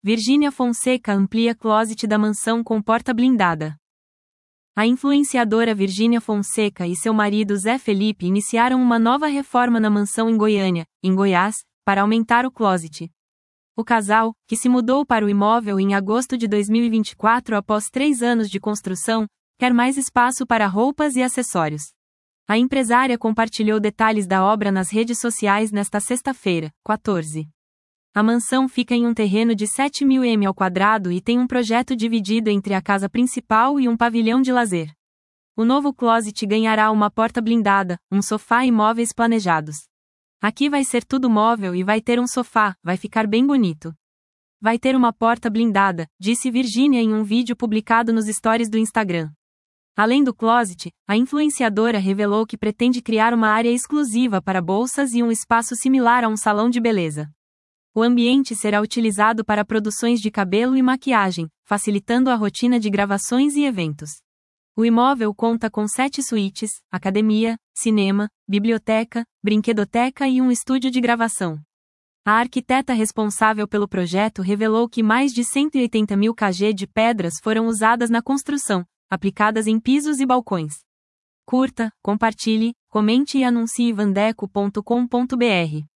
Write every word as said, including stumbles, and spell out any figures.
Virgínia Fonseca amplia closet da mansão com porta blindada. A influenciadora Virgínia Fonseca e seu marido Zé Felipe iniciaram uma nova reforma na mansão em Goiânia, em Goiás, para aumentar o closet. O casal, que se mudou para o imóvel em agosto de dois mil e vinte e quatro após três anos de construção, quer mais espaço para roupas e acessórios. A empresária compartilhou detalhes da obra nas redes sociais nesta sexta-feira, quatorze. A mansão fica em um terreno de sete mil metros ao quadrado e tem um projeto dividido entre a casa principal e um pavilhão de lazer. O novo closet ganhará uma porta blindada, um sofá e móveis planejados. Aqui vai ser tudo móvel e vai ter um sofá, vai ficar bem bonito. Vai ter uma porta blindada, disse Virgínia em um vídeo publicado nos stories do Instagram. Além do closet, a influenciadora revelou que pretende criar uma área exclusiva para bolsas e um espaço similar a um salão de beleza. O ambiente será utilizado para produções de cabelo e maquiagem, facilitando a rotina de gravações e eventos. O imóvel conta com sete suítes, academia, cinema, biblioteca, brinquedoteca e um estúdio de gravação. A arquiteta responsável pelo projeto revelou que mais de cento e oitenta mil quilos de pedras foram usadas na construção, aplicadas em pisos e balcões. Curta, compartilhe, comente e anuncie vandeco ponto com ponto br.